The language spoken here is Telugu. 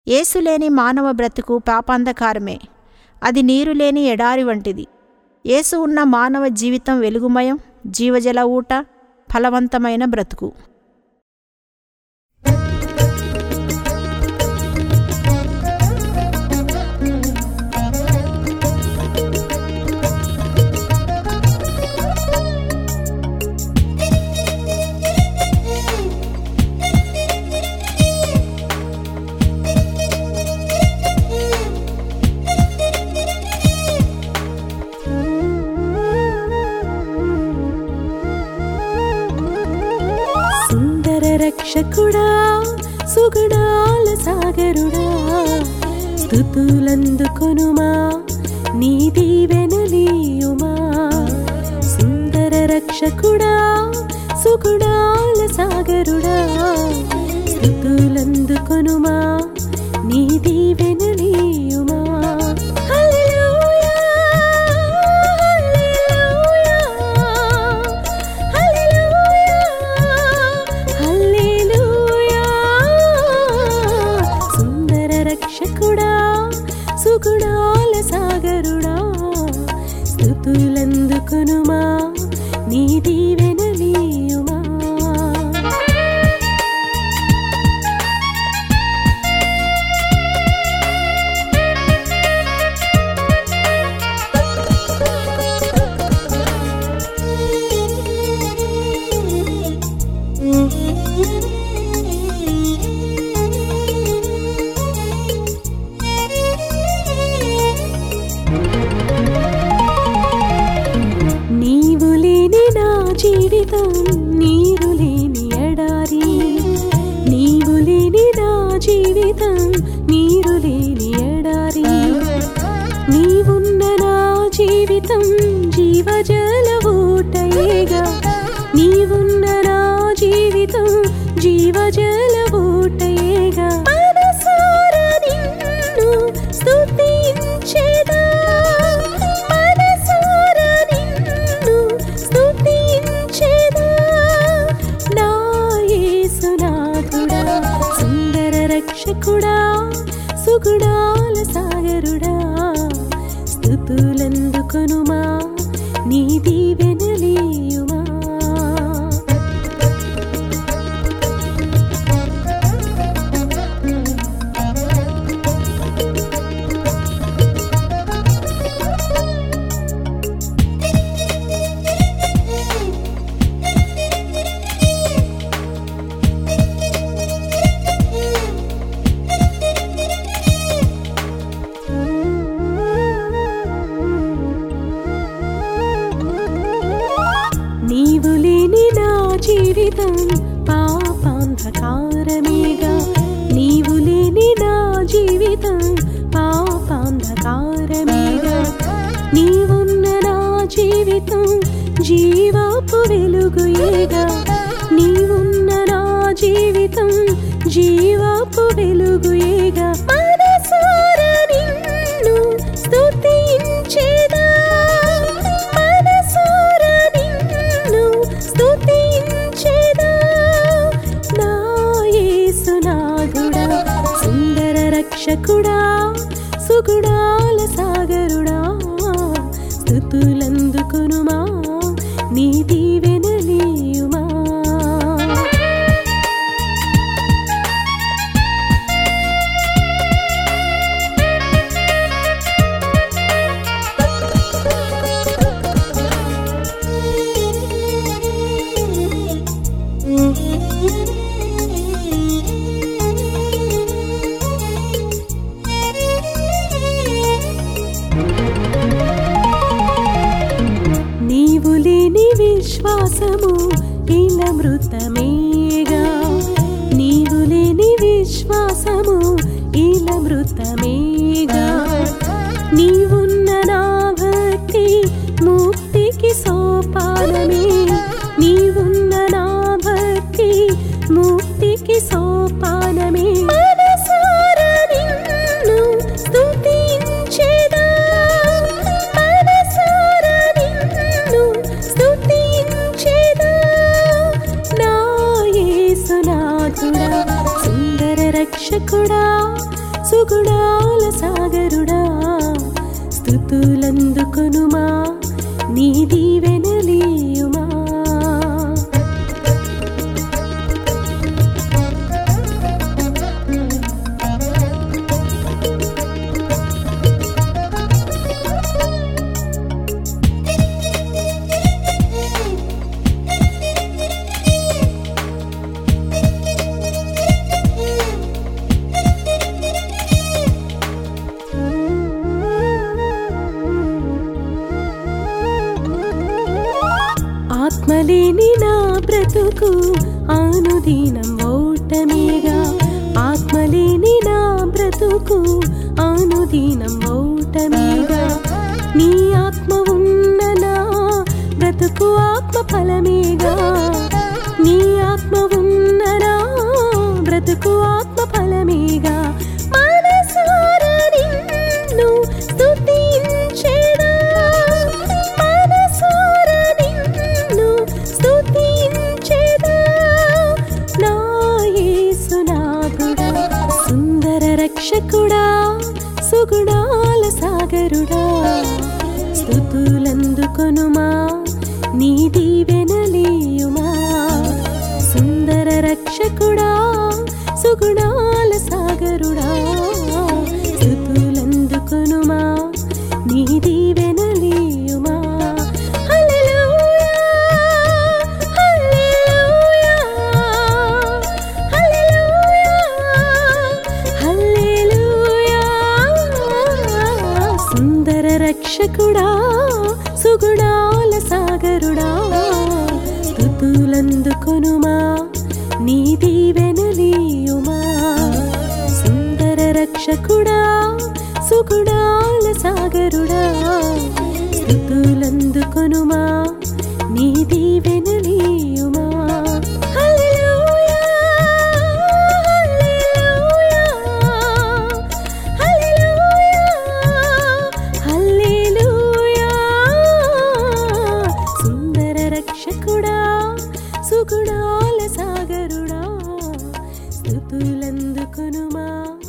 యేసు లేని మానవ బ్రతుకు పాపాంధకారమే. అది నీరు లేని ఎడారి వంటిది. యేసు ఉన్న మానవ జీవితం వెలుగుమయం, జీవజల ఊట, ఫలవంతమైన బ్రతుకు. రక్షకుడా, సుగుణాల సాగరుడా, స్తుతులందుకొనుమా, నీ దీవెనలీయుమా. సుందర రక్షకుడా, సుగుణాల సాగరుడా, స్తుతులందుకొనుమా, నీ దీవెనలీయుమా. సుగుణాల సాగరుడా, స్తుతులందుకొనుమా, నీ దీవెనలీయుమా. జీవితం నీరు లేని ఎడారి, నీవు లేని నా జీవితం నీరు లేని ఎడారి. నీవున్న నా జీవితం జీవజల ఊటయేగా, నీవున్న నా జీవితం జీవజల ఊటయేగా. మనసారా నిన్ను స్తుతించెదా, రక్షకుడా, సుగుణాల సాగరుడా, స్తుతులందుకొనుమా, నీ దీవెనలీయుమా. నీవు లేని నా జీవితం పాపాంధకారమేగా, నీవు లేని నా జీవితం పాపాంధకారమేగా. నీవున్న నా జీవితం జీవపు వెలుగుయేగా, నీవున్న నా జీవితం జీవపు వెలుగుయేగా. మనసారా నిన్ను స్తుతించెదా, రక్షకుడా, సుగుణాల సాగరుడా, స్తుతులందుకొనుమా, నీ దీవెనలీయుమా. నీవు లేని విశ్వాసము ఇలా మృతమేగా, నీవు లేని విశ్వాసము ఇలా మృతమేగా. నీవున్న నా భక్తి ముక్తికి సోపానమే, నీవున్న నా భక్తి ముక్తికి సోపానమే. మనసారా నిన్ను స్తుతించెదా, మనసారా నిన్ను స్తుతించెదా. నా సుగుణాల సాగరుడా, స్తుతులందుకొనుమా, నీ దీవెనలీయుమా. ఆత్మలేని నా బ్రతుకు అనుదినం ఓటమేగా, ఆత్మలేని నా బ్రతుకు అనుదినం ఓటమేగా. నీ ఆత్మ ఉన్న నా బ్రతుకు ఆత్మ ఫలమేగా, నీ ఆత్మ ఉన్న నా బ్రతుకు ఆత్మ ఫలమేగా. మనసారా నిన్ను స్తుతించెదా, మనసారా నిన్ను స్తుతించెదా. నా యేసునాథుడా, సుందర రక్షకుడా, సుగుణాల సాగరుడా, స్తుతులందుకొనుమా, నీ దీవెనలీయుమా. సుందర రక్షకుడా, సుగుణాల సాగరుడా, స్తుతులందుకొనుమా, నీ దీవెనలీయుమా. హల్లెలూయా, హల్లెలూయా, హల్లెలూయా, హల్లెలూయా. సుందర రక్షకుడా, సుగుణాల సాగరుడా, స్తుతులందుకొనుమా, నీ దీవెనలీయుమా. సుందర రక్షకుడా, సుగుణాల సాగరుడా, స్తుతులందుకొనుమా, నీ దీవెనలీయుమా. హల్లెలూయా, హల్లెలూయా, హల్లెలూయా, హల్లెలూయా. సుందర రక్షకుడా, సుగుణాల సాగరుడా, స్తుతులందుకొనుమా.